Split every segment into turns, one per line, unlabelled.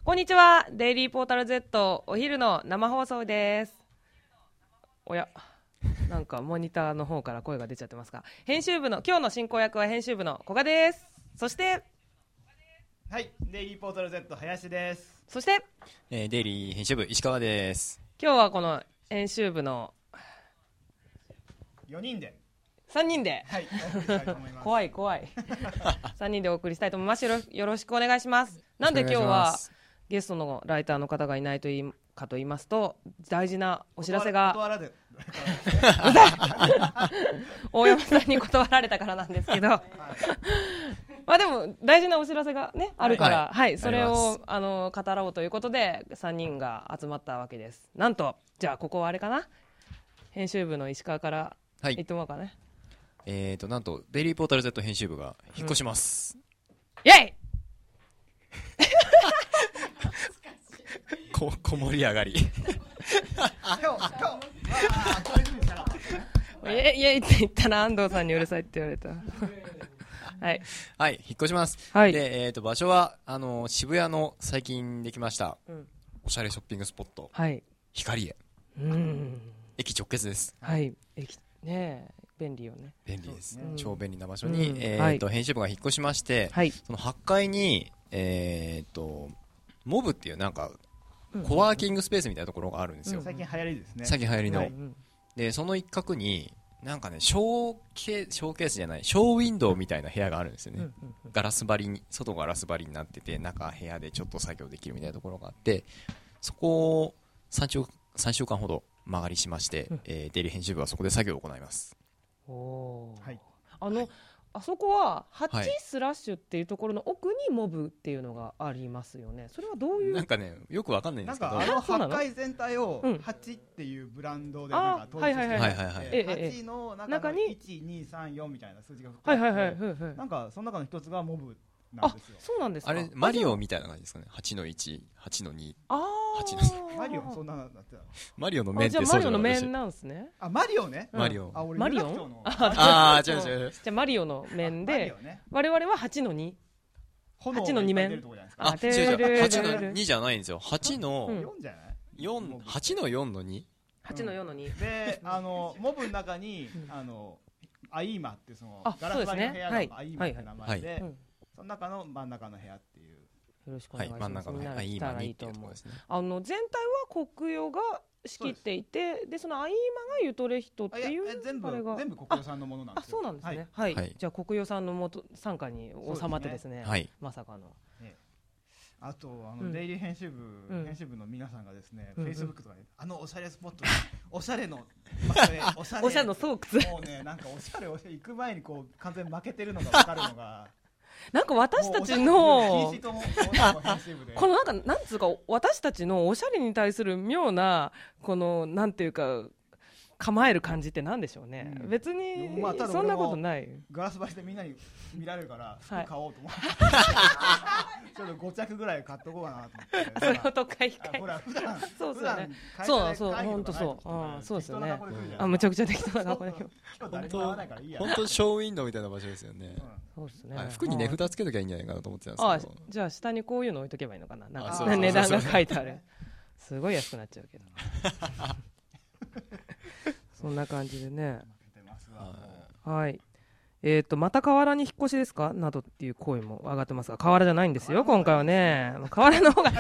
こんにちは。デイリーポータル Z お昼の生放送です。おや、なんかモニターの方から声が出ちゃってますが、編集部の今日の進行役は編集部の古賀です。そして
はい、デイリーポータル Z 林です。
そして、
デイリー編集部石川です。
今日はこの編集部の
4人で
3人で、
はい、お送りしたいと思います。
怖い3人でお送りしたいと思います。よろしくお願いします。なんで今日はゲストのライターの方がいないと言いますと、大事なお知らせが大山さんに断られたからなんですけど、まあでも大事なお知らせがねあるから、はい、それを語ろうということで3人が集まったわけです。なんとじゃあここはあれかな、編集部の石川から言ってもらおうかね。
なんとデイリーポータル Z 編集部が引っ越します、
イエイ
小盛り上がり
イエイって言ったら安藤さんにうるさいって言われたはい、
引っ越します、
はい、
で、場所は渋谷の最近できました、おしゃれショッピングスポット、
はい、
光栄、駅直結です。
はい、駅ね、便利よね。
便利です、超便利な場所に、編集部が引っ越しまして、その8階にモブっていうなんかコワーキングスペースみたいなところがあるんですよ。
最近流行りですね。
最近流行りの、でその一角になんかねショーケースじゃないショーウィンドウみたいな部屋があるんですよね。ガラス張りに、外ガラス張りになってて、中部屋でちょっと作業できるみたいなところがあって、そこを3週間ほど間借りしまして、デイリー編集部はそこで作業を行います。
はい、あそこは8スラッシュっていうところの奥にモブっていうのがありますよね。それはどういう、
なんかねよくわかんないんですけど、
8階全体を8っていうブランドでなんか統一して8の中に1234みたいな数字が含まれてて、なんかその中の一つがモブなんですよ。
そうなんですか。
あれマリオみたいな感じですかね。8の1、8の2、
マリオそんなのだって
マリオの面ってそうじゃ
マリオの面なんですね。
マリオね。
マリオ。
マリオン？
違う。じゃあ
マリオの面で、我々は8の2。8の2面。違う。
8の2じゃないんですよ。8の
4じゃない？4、
8の4の 2？
8の4の2。
で、モブの中にアイーマってそのガラス張りの部屋がアイーマって名前で、その中の真ん中の部屋っていう。
よろしくお願いします。
真ん中の部屋、いいマニっていうところですね。
全体は国用が仕切っていて、でそのアイーマがゆとれ人っていう
全部国用さんのものなんですよ。
そうなんですね。はい。じゃあ国用さんの傘下に収まってですね。まさかの。
あとデイリー編集部の皆さんがですね、フェイスブックとかでおしゃれスポットにおしゃれのおしゃれの巣窟、もうね、なんかおしゃれ行く前にこう完全に負けてるのが分かるのが
なんか私たちのこのなんつうか私たちのおしゃれに対する妙なこのなんていうか構える感じってなんでしょうね。別にそんなことない。
ガラス張りでみんなに見られるから服買おうと思ってちょっと5着ぐらい買っとこうかなと思って。
それをとか一回
ほら普段
そうですよね。そう本当そうですよね。むちゃくちゃ適当な格好で
本当ショーウィンドウみたいな場所ですよね。
そうですね。
服に値札つけときゃいいんじゃないかなと思ってたんですけど。
じゃあ下にこういうの置いとけばいいのかな。なんか値段が書いてある。すごい安くなっちゃうけど。そんな感じでね。はい。また河原に引っ越しですかなどっていう声も上がってますが、河原じゃないんですよ今回はね。河原の方が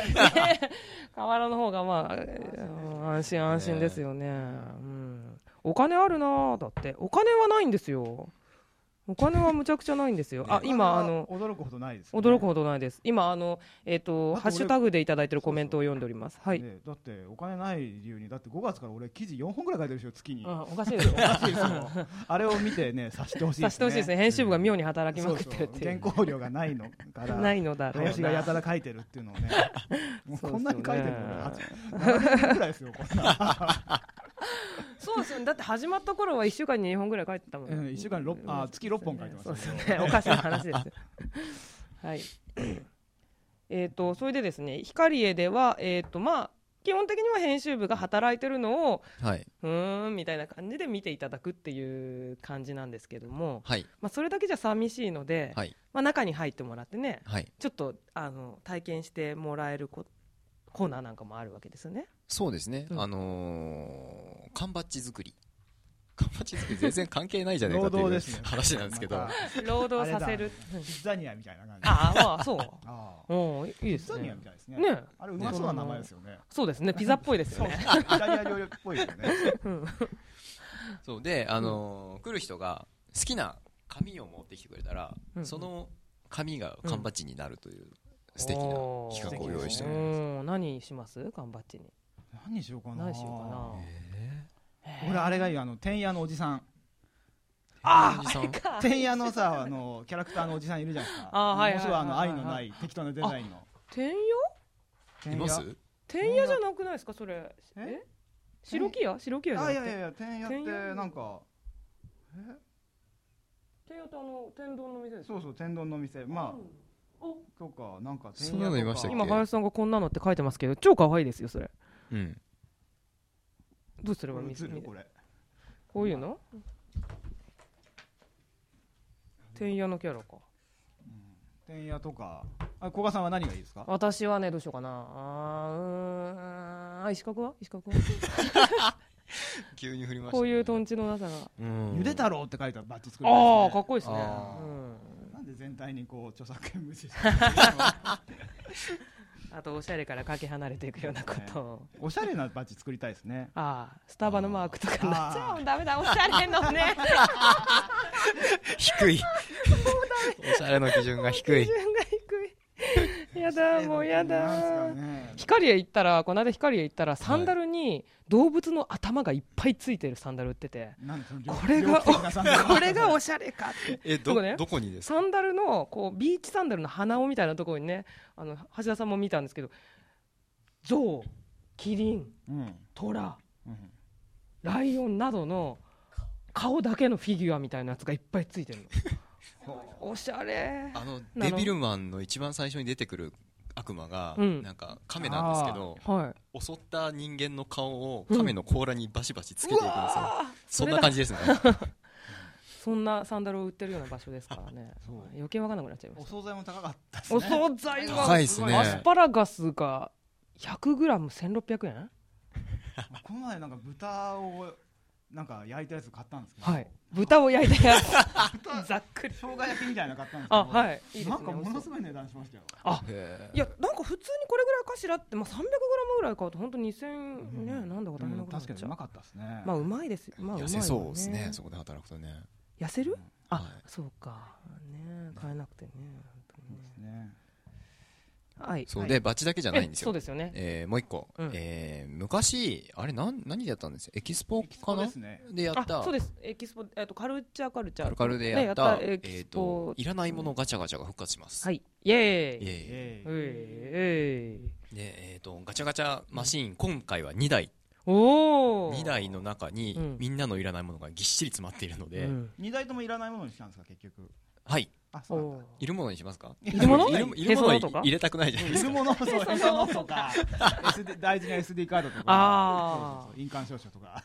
まあ安心ですよね。お金あるなだって。お金はないんですよ。お金はむちゃくちゃないんですよ。今
驚くほどないです。
驚くほどないです。今ハッシュタグでいただいてるコメントを読んでおります。はい。
だってお金ない理由に、だって5月から俺記事4本ぐらい書いてるでしょ月に。
おかしいですよ。
あれを見てね察してほしいですね。
察してほしいですね。編集部が妙に働きまくってるっていう。
原稿料がないのから
ないのだろうな。
林がやたら書いてるっていうのをね。もうこんなに書いてるの7年ぐらいですよこんな。
そうですよね。だって始まった頃は1週間に2本ぐらい書いてたもん。
1週間に月6本書いてます。
そうですよね。おかしな話です。はい。それでですね、光栄ではまあ基本的には編集部が働いてるのをみたいな感じで見ていただくっていう感じなんですけども、まあそれだけじゃ寂しいので、まあ中に入ってもらってね、ちょっと体験してもらえるコーナーなんかもあるわけですよね。
そうですね、
うん
缶バッジ作り。缶バッジ作り全然関係ないじゃないかという
労働ですね
話なんですけど、
ま
労働させる。
ピッザニアみたいな感じ。
ああ、まあ、そう。
あ
うん、いい
ピッ
ですね
ザニアみ。たいですね。
ね。
あれうまそうな名前ですよね。
そうですね。ピザっぽいですよね。
イタリア料理っぽいですよね。
そうで、来る人が好きな紙を持ってきてくれたら、
うん
その紙が缶バッジになるという素敵な企画を用意しております。
何します缶バッジに。
何にしようかな。
何しようかな。
俺あれがいい、てんやのおじさん。
ああ、
てんやのさ、キャラクターのおじさんいるじゃないですか。
あはいはい
ものすごい愛のない適当なデザインの。
天
います
天屋じゃなくないですかそれ。白木屋じゃなくて。
いやてんやってなんか
天屋って天丼の店ですか。
そう天丼の店。まあとかなんか
そんなのいましたっけ。
今林さんがこんなのって書いてますけど超可愛いですよそれ。
うん。
どうすれば見せる
これ。
こういうの天屋のキャラか。
天屋とか。古賀さんは何がいいですか。
私はねどうしようかな。石角は
急に振りましたね。
こういうとんちのなさが。
ゆで太郎って書いたバッジ作るんですね。
ああかっこいいですね。
なんで全体にこう著作権無視して
あとおしゃれからかけ離れていくようなことを、
おしゃれなバッジ作りたいですね。
ああスタバのマークとかになっちゃう。ダメだおしゃれのね
低いおしゃれの基準が低い。
基準が低い。やだもうやだ。
ね、
光へ行ったらこの間光へ行ったらサンダルに動物の頭がいっぱいついてるサンダル売ってて、これがおしゃれかって。
どこにですか。
サンダルのこうビーチサンダルの鼻緒みたいなところにね、橋田さんも見たんですけど、象、キリン、トラ、ライオンなどの顔だけのフィギュアみたいなやつがいっぱいついてるの。おしゃれ。
デビルマンの一番最初に出てくる悪魔がなんか亀なんですけど、襲った人間の顔を亀の甲羅にバシバシつけていくんですよ。そんな感じですね。
そんなサンダルを売ってるような場所ですからね。余計分からなくなっちゃいました。
お惣菜も高かったですね。
お惣菜は
高いですね。
アスパラガスが 100g1600 円。
この前なんか豚をなんか焼いたやつ買ったんですけど、
豚を焼いたやつざっくり
生姜焼きみたいなの買ったんですけど、
いいですね。
なんかものすごい値段しましたよ。
いやなんか普通にこれぐらいかしらって、300g ぐらい買うと本当2000ね、なんだか大変なことになっちゃう。
確かにうまかったですね。
うまいです。
痩せそうですね。そこで働くとね。
痩せる？そうかね、買えなくてね。
そうでバッジだけじゃないんですよ。
そうですよね。
もう一個、昔あれ何でやったんですよ。エキスポかなでやった。
そうです。エキスポカルチャ
ーでやったいらないものガチャガチャが復活します。
はい。イエーイ。
でガチャガチャマシーン今回は2台。2台の中にみんなのいらないものがぎっしり詰まっているので、
2台ともいらないものにしたんですか結局。
はい。いるものにしますか。
いるもの
入れたくないじゃないですか。
いるものとか大事な SD カードとか印鑑証書とか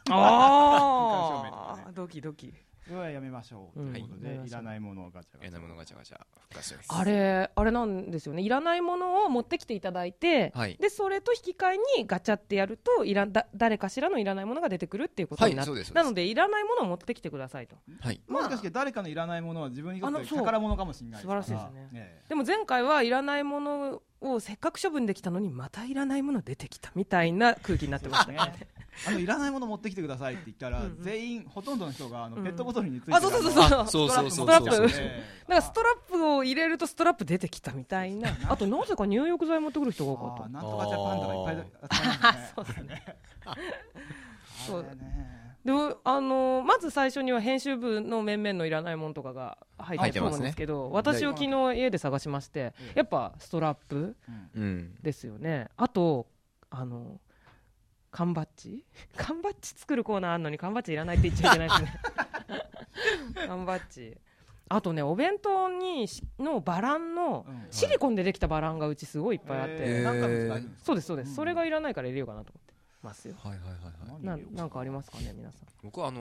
ドキドキ。
それはやめましょうということで、いらないものをガチャガチャ。
いらないものガチャガチャ復活します。
あれなんですよね。いらないものを持ってきていただいて、でそれと引き換えにガチャってやると誰かしらのいらないものが出てくるっていうことになる。なのでいらないものを持ってきてくださいと。
もしかして誰かのいらないものは自分にとって宝物かもしれない。
素晴らしいですね。でも前回はいらないものをせっかく処分できたのにまたいらないもの出てきたみたいな空気になってましたね。
いらないもの持ってきてくださいって言ったら全員ほとんどの人がペットボトルについて
ストラップだからストラップを入れるとストラップ出てきたみたいな。あとなぜか入浴剤持ってくる人が多かった。
なんとかジャパンとかいっぱい
そうですね。そうでもまず最初には編集部の面々のいらないものとかが入ってそうなんですけど、私を昨日家で探しまして、やっぱストラップですよね。あと缶バッジ作るコーナーあんのに缶バッジいらないって言っちゃいけないですね。缶バッジ。あとねお弁当のバランのシリコンでできたバランがうちすごいいっぱいあって、そうですそれがいらないから入れようかなと思ってますよ。なんかありますかね皆さん。
僕は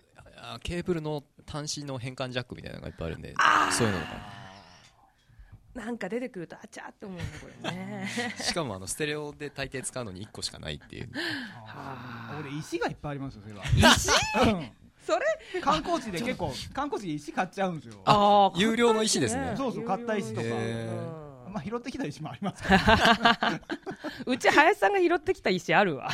ケーブルの端子の変換ジャックみたいなのがいっぱいあるんで、そういうのとか
なんか出てくるとあちゃーって思うんだこれね
しかもステレオで大抵使うのに1個しかないっていう。
俺石がいっぱいありますよそれは。
石それ
観光地で結構観光地で石買っちゃうんですよ。
有料の石ですね。
そうそう、買った石とか、まあ拾ってきた石もありますから、
うち林さんが拾ってきた石あるわ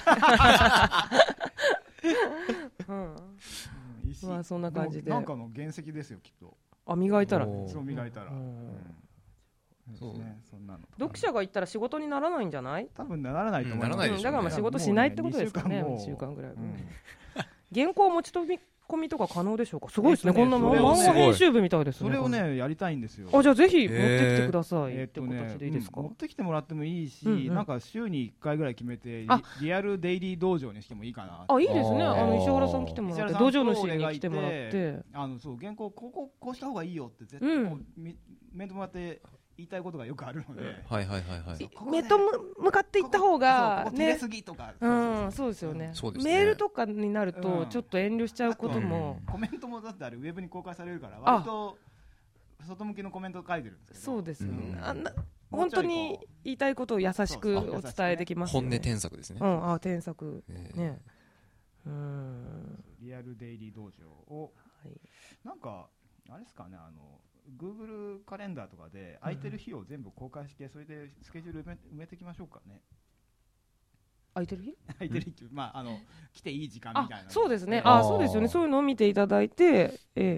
まあそんな感じで
なんかの原石ですよきっと。
磨いたら
そう磨いたら、
そうね、
そんなの
読者が言ったら仕事にならないんじゃない？
多分ならないと思います。
だからまあ仕事しないってことですかね。2週間ぐらい。原稿持ち込みとか可能でしょうか。すごいですね。こんな漫画編集部みたいですね。
それをねやりたいんですよ。
じゃあぜひ持ってきてください。って形でいいですか？
持ってきてもらってもいいし、なんか週に1回ぐらい決めてリアルデイリー道場にしてもいいかな。
いいですね。石原さん来てもらって、道場主に来てもらって、
そう原稿こうした方がいいよって絶対面と向かって言いたいことがよくあるので、
面と向かっていった方が
ね、すぎとか、
そうですよね。メールとかになるとちょっと遠慮しちゃうことも、
コメントもだってあれウェブに公開されるから割と外向けのコメント書いてるんですけど、
そうですよね。本当に言いたいことを優しくお伝えできますよね。
本音添削ですね。
添削ね。
リアルデイリー道場をなんかあれですかね、Google カレンダーとかで空いてる日を全部公開して、それでスケジュール埋めていきましょうかね。
空いてる日？
空いてる日、まあ来ていい時間みたいな。
そうですね。そうですよね。そういうのを見ていただいて、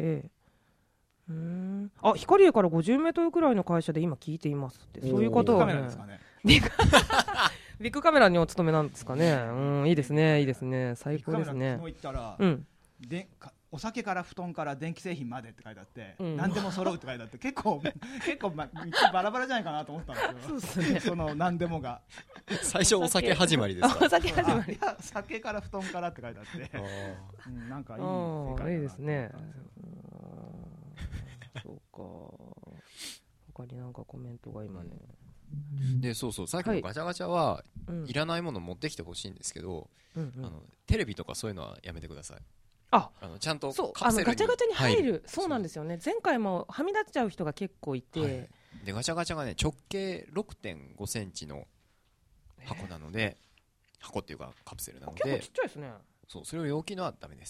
光栄から50メートルくらいの会社で今聞いていますって、そういうことはね。ビッグカメラにお勤めなんですかね。いいですね、いいですね、最高ですね。
昨日行ったら、お酒から布団から電気製品までって書いてあって、何でも揃うって書いてあって、結構バラバラじゃないかなと思ったんですけど、そうですね、その何でもが
最初お酒始まりですか？
お酒始まり。
酒から布団からって書いてあって、なんかいい世界だな。
いいですね。そうか。他になんかコメントが今ね。
でさっきのガチャガチャはいらないもの持ってきてほしいんですけど、テレビとかそういうのはやめてください。ちゃんとカプセルに
ガチャガチャに入る。そうなんですよね。前回もはみ出っちゃう人が結構いて、
でガチャガチャがね直径 6.5 センチの箱なので、箱っていうかカプセルなので
結構ちっちゃいですね。
そう、それを容器のはダメです。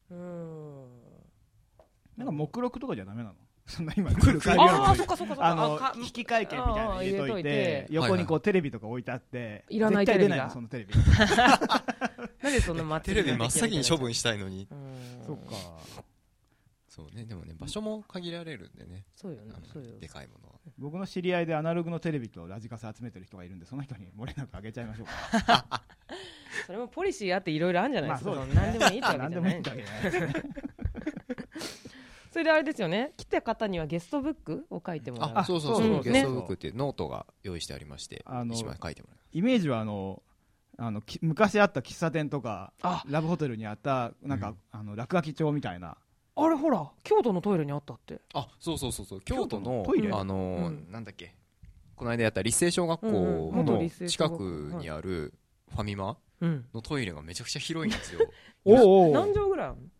なんか目録とかじゃダメなの？そんな今来る会議あるのに引き換え券みたいなの入れといて、横にこうテレビとか置いてあって、
いらないテレビが
そのテレビ
なんでそんな
テレビ真っ先に処分したいのに。
そっか。
そうね、でもね場所も限られるんでね。
そうよね。
でかいものは。
僕の知り合いでアナログのテレビとラジカセ集めてる人がいるんで、その人に漏れなくあげちゃいましょうか。
それもポリシーあっていろいろあるんじゃないですか。何でもいいってわけじゃない。何でもいいってわけじゃないですね。それであれですよね、来た方にはゲストブックを書いてもらう。
そう、ゲストブックっていうノートが用意してありまして、一枚書いてもらいます。
イメージは昔あった喫茶店とかラブホテルにあったなんか落書き帳みたいな、
あれほら京都のトイレにあったって。
そう京都のトイレ、なんだっけ、この間やった立成小学校の近くにあるファミマのトイレがめちゃくちゃ広いんですよ。
何畳ぐらいあるの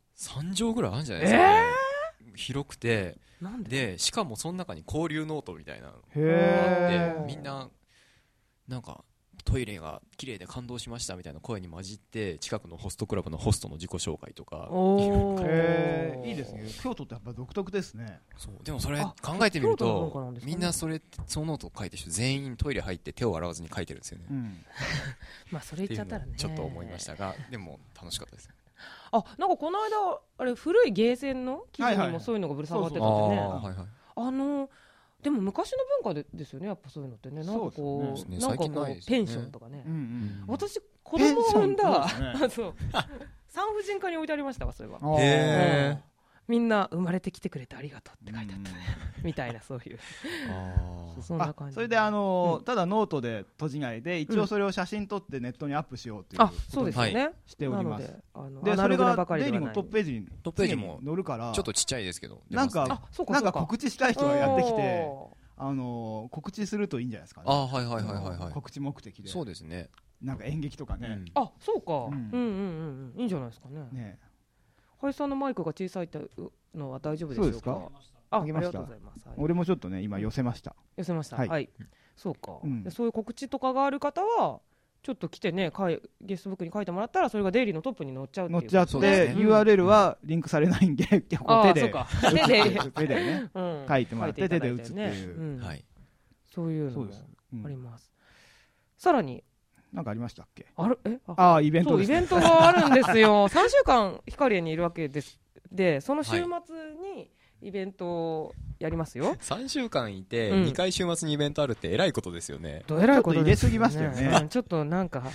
？3畳ぐらいあるんじゃないですかね。広くて、でしかもその中に交流ノートみたいなのがあって、みんななんかトイレが綺麗で感動しましたみたいな声に混じって、近くのホストクラブのホストの自己紹介とか。
いいですね。京都ってやっぱ独特ですね。
そうでもそれ考えてみると、みんなそのノートを書いてる人全員トイレ入って手を洗わずに書いてるんですよね。
まあそれ言っちゃったらね、
ちょっと思いましたが、でも楽しかったです。
なんかこの間あれ古いゲーセンの記事にもそういうのがぶら下がってたんでね。でも昔の文化ですよね、やっぱそういうのってね。なんかこうなんかこうペンションとかね。私子供を産んだ産婦人科に置いてありましたわ、それは。みんな生まれてきてくれてありがとうって書いてあったみたいな、そういうそんな感じ。
それでただノートで閉じないで、一応それを写真撮ってネットにアップしようという
そうですよね、
しております。でそれがデイリーのトップページに載るから、
ちょっとちっちゃいですけど、
なんか告知したい人がやってきて告知するといいんじゃないですかね。告知目的で。
そうですね。
なんか演劇とかね。
そうか、いいんじゃないですかね。林さんのマイクが小さいのは大丈夫でしょうか？ ありがとうございます。
俺もちょっとね今寄せました。
寄せました。はい。そうか。そういう告知とかがある方はちょっと来てね、ゲストブックに書いてもらったらそれがデイリーのトップに載っちゃうっていう。
載っちゃって URL はリンクされないんで手でね書いてもらって手で打つっていう
そういうのもあります。さらに
なんかありましたっけ？イベントですね。
イベントがあるんですよ。3週間ヒカリエにいるわけです。でその週末にイベントをやりますよ。
3週間いて2回週末にイベントあるってえらいことですよね。
えらいこと入れすぎましたよね。
ちょっとなんか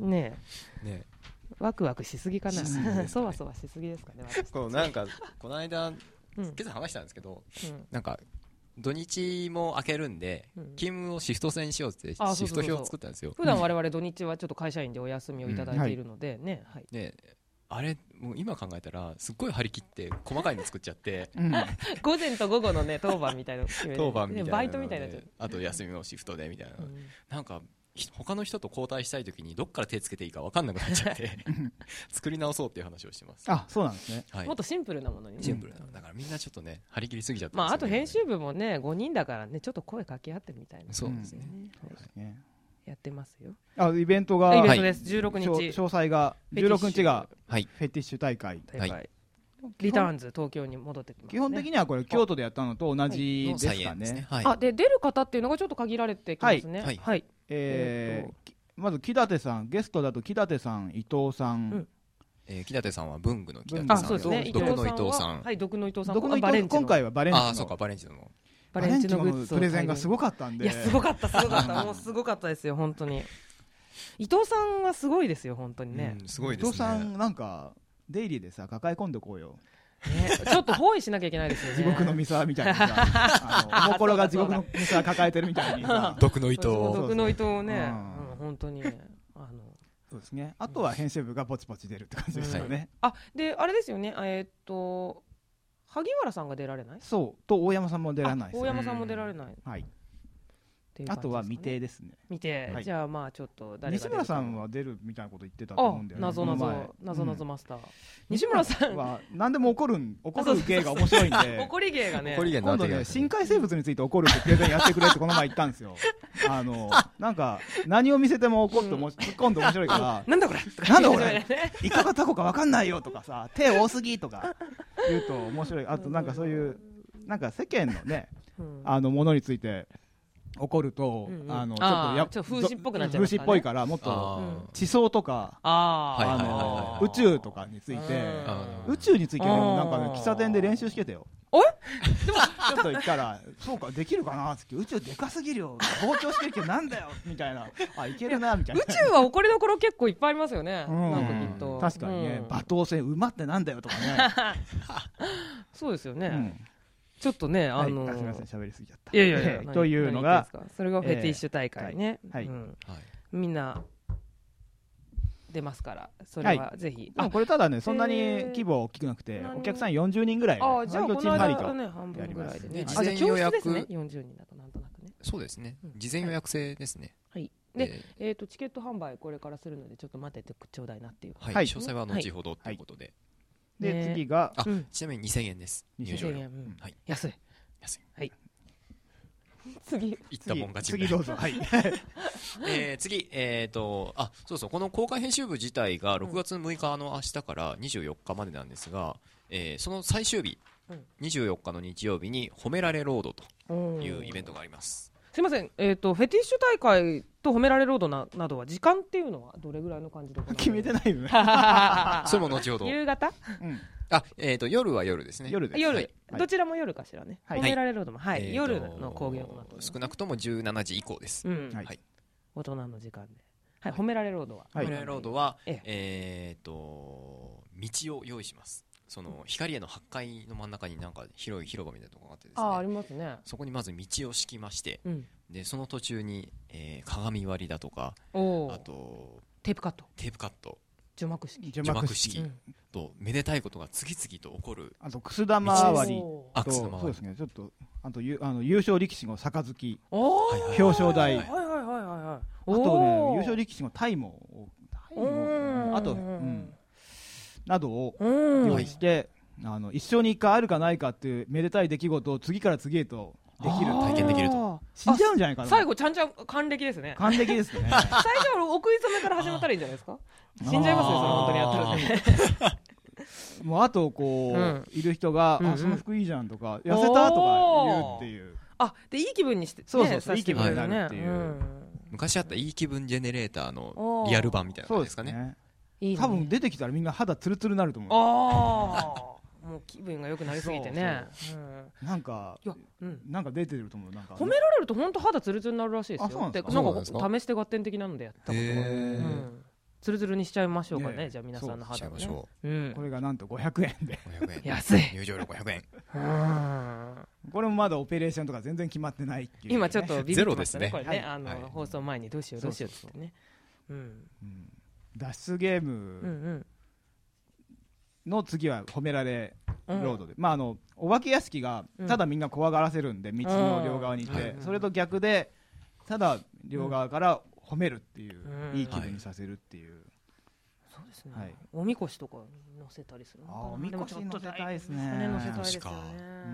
ワクワクしすぎかな。そわそわしすぎですかね。
なんかこの間今朝話したんですけど、なんか土日も開けるんで勤務をシフト制にしようってシフト表を作ったんですよ。
普段我々土日はちょっと会社員でお休みをいただいているのでね。
あれもう今考えたらすっごい張り切って細かいの作っちゃって
午前と午後のね当番みたいな
当番みたいな
バイトみたいな
あと休みのシフトでみたいな、なんか他の人と交代したい時にどっから手つけていいか分かんなくなっちゃって作り直そうっていう話をしてます。
そうなんですね。
もっとシンプルなものに
シンプルなだからみんなちょっとね張り切りすぎちゃって、
あと編集部もね5人だからねちょっと声掛け合ってみたいな。
そうですね。
やってますよ。
イベントが
イベントです。16日
詳細が16日がフェティッシュ大会
リターンズ東京に戻ってきます。
基本的にはこれ京都でやったのと同じですかね。
で出る方っていうのがちょっと限られてきますね。
まず木立さん、ゲストだと木立さん、伊藤さん。
木立さんは文具の木立さんと毒の伊藤さん。
毒の伊藤さん。
今回はバレンチの。
そうかバレンチの。
バレンチのプレゼンがすごかったんで。
いやすごかったもうすごかったですよ本当に。伊藤さんはすごいですよ本当にね。
すごいですね。
伊藤さんなんかデイリーでさ抱え込んでこうよ。
ちょっと包囲しなきゃいけないですよね。
地獄の三沢みたいなさ、おもころが地獄の三沢抱えてるみたいにさ。
毒の伊藤
をね、本当に
そうですね。あとは編集部がポチポチ出るって感じですよね。
であれですよね。萩原さんが出られない？
そうと大山さんも出られない。
大山さんも出られない。
はい。あとは未定ですね。
未定。じゃあまあちょっと誰が
西村さんは出るみたいなこと言ってたと思うんだよね。
謎マスター。西村さん
は何でも怒る芸が面白いんで。
怒り芸がね。
今度ね深海生物について怒るってプレゼンやってくれってこの前言ったんですよ。なんか何を見せても怒って突っ込んで面白いから。
なんだこれ。
なんだこれ。イカかタコか分かんないよとかさ、手多すぎとか言うと面白い。あとなんかそういうなんか世間のねものについて。怒るとちょっと
風刺っぽくなっちゃいます
風刺っぽいからもっと地層とか宇宙とかについて宇宙についてなんかね喫茶店で練習してたよ。でもちょっと言ったらそうかできるかなって宇宙でかすぎるよ膨張してるけどなんだよみたいないけるなみたいな。
宇宙は怒りどころ結構いっぱいありますよね。なんかきっと
確かにね馬頭船馬ってなんだよとかね。
そうですよね。ちょっとね、
すみません、喋りすぎちゃった。
いや
というのが、
それがフェティッシュ大会ね。みんな出ますから、それはぜひ。
これただね、そんなに規模大きくなくて、お客さん40人ぐらい。
じゃあこの間ね、半分ぐらいでね。
事前予約です
ね。40人だとなんとなくね。
そうですね。事前予約制ですね。
はい。で、チケット販売これからするので、ちょっと待っててちょうだいなっていう。
はい。詳細は後ほどということで。
で次が
ちなみに2000円です。
2000円。安い。はい。次
いったもん勝ち。
次どうぞ。はい。
次そうそうこの公開編集部自体が6月6日の明日から24日までなんですが、その最終日24日の日曜日に褒められロードというイベントがあります。
すいません、フェティッシュ大会と褒められロードなどは時間っていうのはどれぐらいの感じで
決めてないよね。
それも後ほど。
夕方？
夜は夜ですね。
夜どちらも夜かしらね。褒められロードも夜の講義を行っております。
少なくとも17時以降です。
大人の時間で。褒められロードは
褒められロードは道を用意します。その光への8階の真ん中になんか広い広場みたいなところがあってですね。
ありますね。
そこにまず道を敷きまして、でその途中に鏡割りだとか、あと
テープカット、除幕
式
とめでたいことが次々と起こる。
あとくす玉割りとそうですね。ちょっとあと優勝力士の杯、表彰台、あとね優勝力士のタイもあとなどを用意して一生に一回あるかないかっていうめでたい出来事を次から次へとできる、
体験できると。
死んじゃうんじゃないかな。
最後ちゃんちゃん還暦ですね。
還暦ですね。
最初はお食い初めから始まったらいいんじゃないですか。死んじゃいますね、それ本当にやったらね。
もうあとこういる人がその服いいじゃんとか痩せたとか言うっていう。
でいい気分にして、
そういい気分になるっていう。
昔あったいい気分ジェネレーターのリアル版みたいな感じですかね。
多分出てきたらみんな肌ツルツルになると思う。
もう気分が良くなりすぎてね。
なんか出てると思う。なんか
褒められると本当肌ツルツルになるらしいですよ。なんか試して合点的なのでやったことが。ツルツルにしちゃいましょうかね。じゃあ皆さんの肌をね。
これがなんと500円で。
安い。
入場料500円。
これもまだオペレーションとか全然決まってないっていう。
今ちょっとビビってましたね。これね、放送前にどうしようってね。
脱出ゲームの次は褒められロードで、お化け屋敷がただみんな怖がらせるんで、道の両側にいて、それと逆でただ両側から褒めるっていう、いい気分にさせるっていう。
そうですね。おみこしとか乗せたりする。
おみこし乗せたいですね。
乗せたいですよね。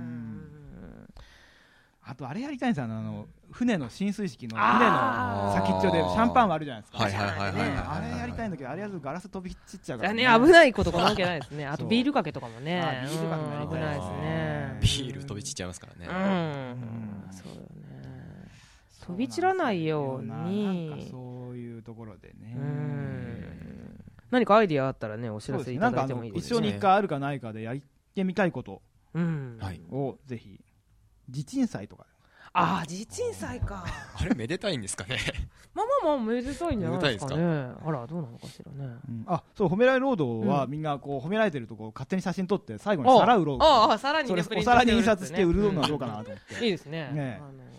あとあれやりたいんですよ、船の進水式の船の先っちょでシャンパン割るじゃないですか。あれやりたいんだけど、あれやるとガラス飛び散っちゃうからね。
危ないことかなわけないですね。あとビールかけとかもね。
ビールかけ
危ないですね。
ビール飛び散っちゃいますからね。
そうよね。飛び散らないように。
そういうところでね。
何かアイディアあったらね、お知らせいただいてもいいですね。
一生に一回あるかないかでやってみたいことをぜひ。地鎮祭とか。
地鎮祭か。
あれめでたいんですかね。
まあめでたいんじゃないですかね。あら、どうなのかしらね。
そう、褒められロードはみんなこう褒められてるとこ勝手に写真撮って最後に皿売ろう。
皿にね、
お皿に印刷して売るのはどうかなと思って。
いいですね。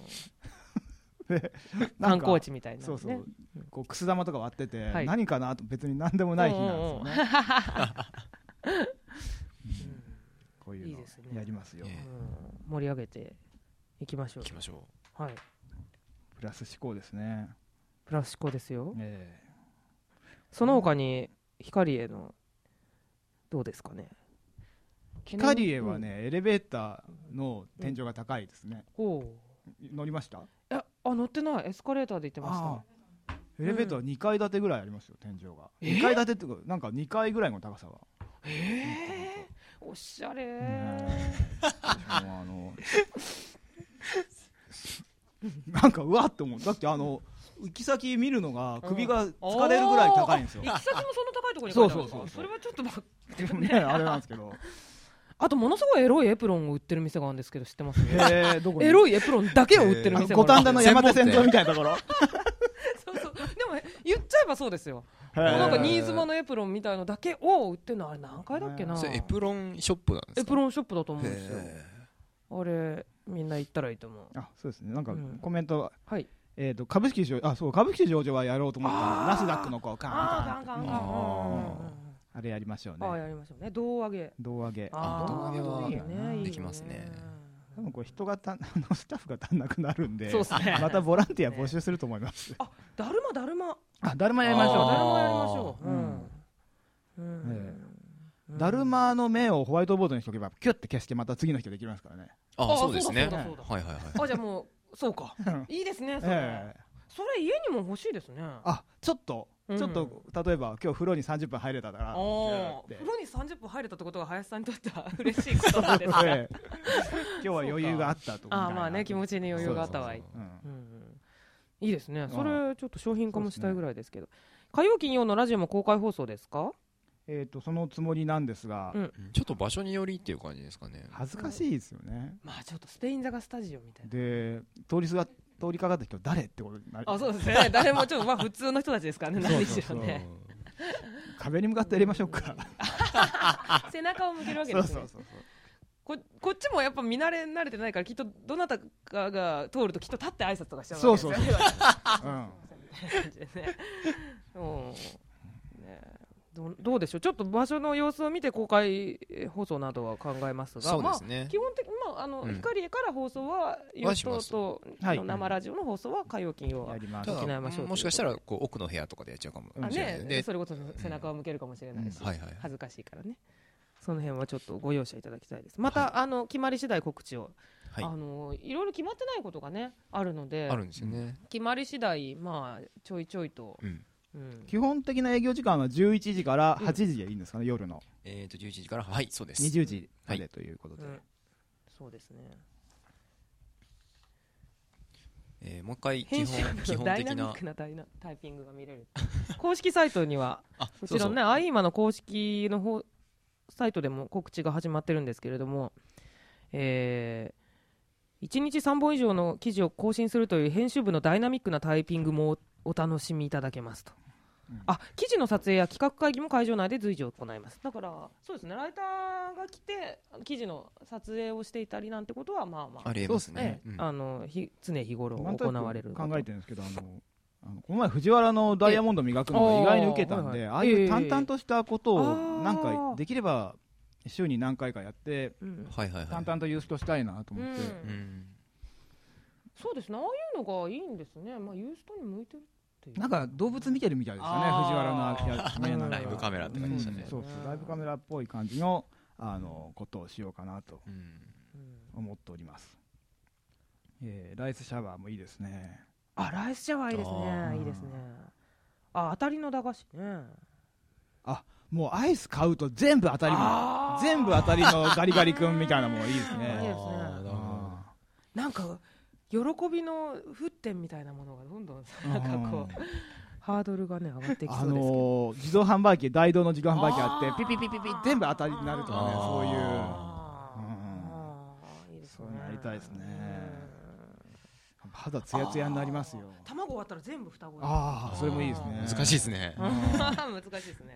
観
光地みたいな。
そうそう。こうくす玉とか割ってて何かなと別に何でもない日なんですよね。こういうのやりますよ。
盛り上げていきましょう。はい。
プラス思考ですね。
プラス思考ですよ。その他に光栄のどうですかね。
光栄はね、エレベーターの天井が高いですね。乗りました？
乗ってない。エスカレーターで行ってました。
エレベーター2階建てぐらいありますよ、天井が。2階建てってなんか2階ぐらいの高さは。
おしゃれ
なんかうわって思う。だって行き先見るのが首が疲れるぐらい高いんですよ。
行き先もそんな高いところに書いてあるんですか？それはちょっと待ってね、
あれなんですけど。
あとものすごいエロいエプロンを売ってる店があるんですけど、知ってます？エロいエプロンだけを売ってる店がある。
五反田の山手線沿いみたいなところ。
そうそう。でも言っちゃえばそうですよ。なんか新妻のエプロンみたいのだけを売ってるの、あれ何回だっけな。
それエプロンショップなんですか？
エプロンショップだと思うんですよ。あれみんな行ったらいいと思う。
そうですね。なんかコメント、株式上場はやろうと思ったらナスダックのこうカンカンあれやりましょうね。
やりましょうね。胴上げ
はできますね。
多分これ人がスタッフが足んなくなるんで、またボランティア募集すると思います。
だるまやりましょう。
だるまやりましょう。だるまの目をホワイトボードにしとけばキュッて消してまた次の人できますからね。
そうですね。
じゃあもうそうか。いいですね。それ家にも欲しいですね。
ちょっと例えば今日風呂に30分入れたから、風
呂に30分入れたってことが林さんにとっては嬉しいことなんですか？今
日は余裕があったと。
まあね、気持ちに余裕があったわいいですね。それちょっと商品化もしたいぐらいですけど、火曜金曜のラジオも公開放送ですか？
そのつもりなんですが、
ちょっと場所によりっていう感じですかね。
恥ずかしいですよね。
ちょっとスペイン坂スタジオみたいな
で通りかかった人誰ってことになる。
そうですね。誰もちょっと普通の人たちですからね。何しろね。
壁に向かってやりましょうか。
背中を向けるわけですね。こっちもやっぱ見慣れてないから、きっとどなたかが通るときっと立って挨拶とかしちゃうわけですよね。どうでしょう。ちょっと場所の様子を見て公開放送などは考えますが、
そうですね。
基本的に光から放送はヨットと生ラジオの放送は火曜金曜は行いましょう。
もしかしたら奥の部屋とかでやっちゃうかもしれない。
それこそ背中を向けるかもしれないし、恥ずかしいからね。 その辺はちょっとご容赦いただきたいです。また、決まり次第告知を、いろいろ決まってないことがねあるので、
あるんですよね。
決まり次第ちょいちょいと、
基本的な営業時間は11時から8時でいいんですかね、夜の。
11時からそうです。
20時までということで。
そうですね。
もう一回
編集部のダイナミックなタイピングが見れる公式サイトにはこちらのねアイーマの公式の方サイトでも告知が始まってるんですけれども、1日3本以上の記事を更新するという編集部のダイナミックなタイピングもお楽しみいただけますと。記事の撮影や企画会議も会場内で随時行います。だからそうですね、ライターが来て記事の撮影をしていたりなんてことは
ありえますね。
常日頃行われる。
考えてるんですけど、この前藤原のダイヤモンド磨くのが意外に受けたんで、ああいう淡々としたことをなんかできれば週に何回かやって淡々とユーストしたいなと思って。
そうですね、ああいうのがいいんですね。ユーストに向いてる。
なんか動物見てるみたいですよね、藤原のやつね。
ライブカメラって感じでしたね。
そうライブカメラっぽい感じのことをしようかなと思っております。ライスシャワーもいいですね。
ライスシャワーいいですね。いいですね。当たりの駄菓子ね。
もうアイス買うと全部当たりのガリガリ君みたいなものいいですね。いいですね。
なんか喜びの沸点みたいなものがどんどんなんかこうハードルがね上がってきそうですけど、
自動販売機、大道の自動販売機あってピピピピピ全部当たりになるとかね、そういう、そうなりたいですね。肌ツヤツヤになりますよ。
卵終わったら全部双子。
それもいいですね。
難しいですね。
難しいですね。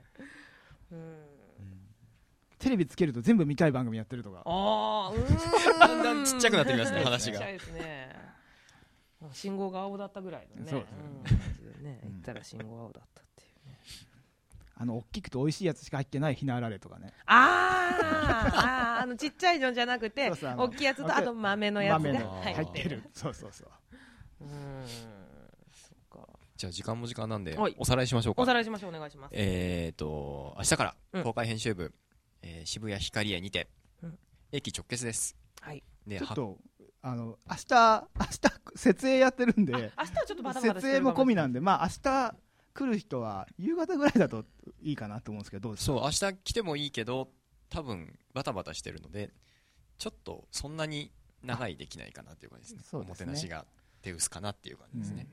テレビつけると全部見たい番組やってるとか。
だんだんちっちゃくなってきますね、話が。
ちっちゃいですね。信号が青だったぐらいのね。
そう
ですね。言ったら信号青だったっていうね。
大きくて美味しいやつしか入ってないひなあられとかね。
ちっちゃいのじゃなくて大きいやつとあと豆のやつが
入ってる。そう。
じゃあ時間も時間なんでおさらいしましょうか。
おさらいしましょう。お願いします。
明日から公開編集部渋谷ヒカリエにて駅直結です。
ちょっと明日設営やってるんで、
明日はちょっとバタバタしてる。
設営も込みなんで、明日来る人は夕方ぐらいだといいかなと思うんですけど、どうですか？
そう、明日来てもいいけど多分バタバタしてるのでちょっとそんなに長いできないかなっていう感じですね。おもてなしが手薄かなっていう感じですね。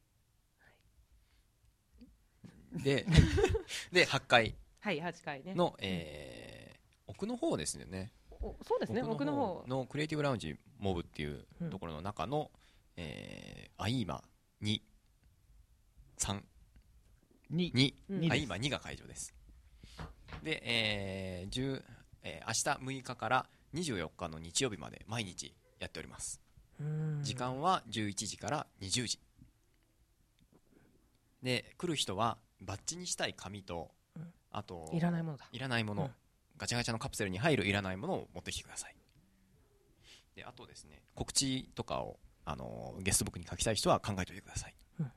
で8階の奥の方ですよね。
そうですね、奥の方
のクリエイティブラウンジモブっていうところの中のアイーマ2、3、2、アイーマ2が会場です。で、明日6日から24日の日曜日まで毎日やっております。時間は11時から20時で、来る人はバッジにしたい紙と、あと
いらないもの、
ガチャガチャのカプセルに入るいらないものを持ってきてください。で、あとですね、告知とかをゲストブックに書きたい人は考えておいてください。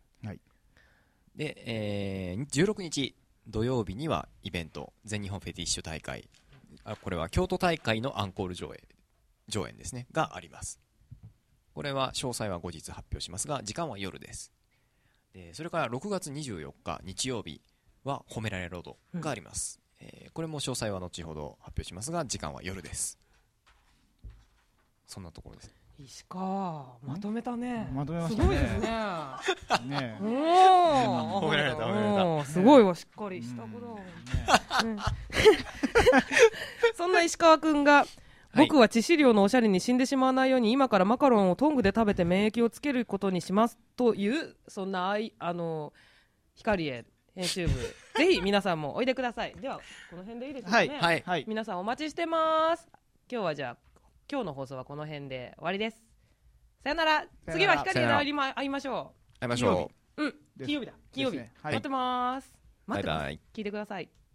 で、16日土曜日にはイベント、全日本フェティッシュ大会、これは京都大会のアンコール上演ですねがあります。これは詳細は後日発表しますが、時間は夜です。で、それから6月24日日曜日は褒められロードがあります。これも詳細は後ほど発表しますが、時間は夜です。そんなところです。
石川まとめたね。
まとめましたね。
すごいですね。
ね
褒められた。
すごいわ、しっかりしたことそんな石川くんが、僕は致死量のおしゃれに死んでしまわないように今からマカロンをトングで食べて免疫をつけることにしますという、そんなヒカリエ編集部ぜひ皆さんもおいでください。ではこの辺でいいですかね。皆さんお待ちしてます。今日はじゃあ今日の放送はこの辺で終わりです。さよなら。次はヒカリエで会いましょう。
金曜日。
金曜日だ。待ってます。聞いてください。